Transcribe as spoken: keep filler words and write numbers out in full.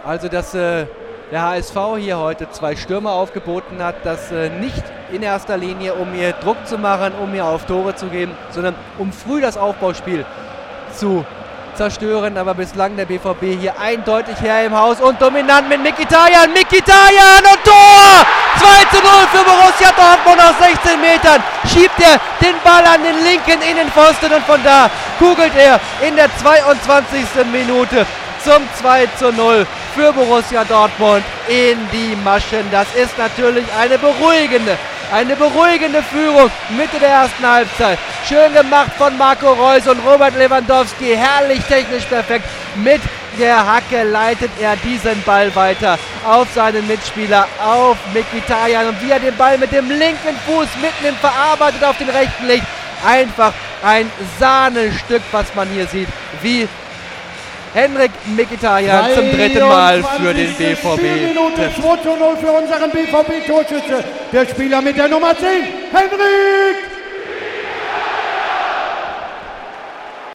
Also, dass äh, der H S V hier heute zwei Stürmer aufgeboten hat, das äh, nicht in erster Linie, um mir Druck zu machen, um mir auf Tore zu geben, sondern um früh das Aufbauspiel zu zerstören. Aber bislang der B V B hier eindeutig her im Haus und dominant mit Mkhitaryan. Mkhitaryan und Tor! zwei zu null für Borussia Dortmund aus sechzehn Metern. Schiebt er den Ball an den linken Innenpfosten und von da kugelt er in der zweiundzwanzigsten Minute zum zwei zu null für Borussia Dortmund in die Maschen. Das ist natürlich eine beruhigende, eine beruhigende Führung Mitte der ersten Halbzeit. Schön gemacht von Marco Reus und Robert Lewandowski. Herrlich technisch perfekt. Mit der Hacke leitet er diesen Ball weiter auf seinen Mitspieler, auf Mkhitaryan. Und wie er den Ball mit dem linken Fuß mitnimmt, verarbeitet auf den rechten legt. Einfach ein Sahnestück, was man hier sieht, wie Henrik Mkhitaryan zum dritten Mal für den B V B trifft. zwei zu null für unseren B V B-Torschütze, der Spieler mit der Nummer zehn, Henrik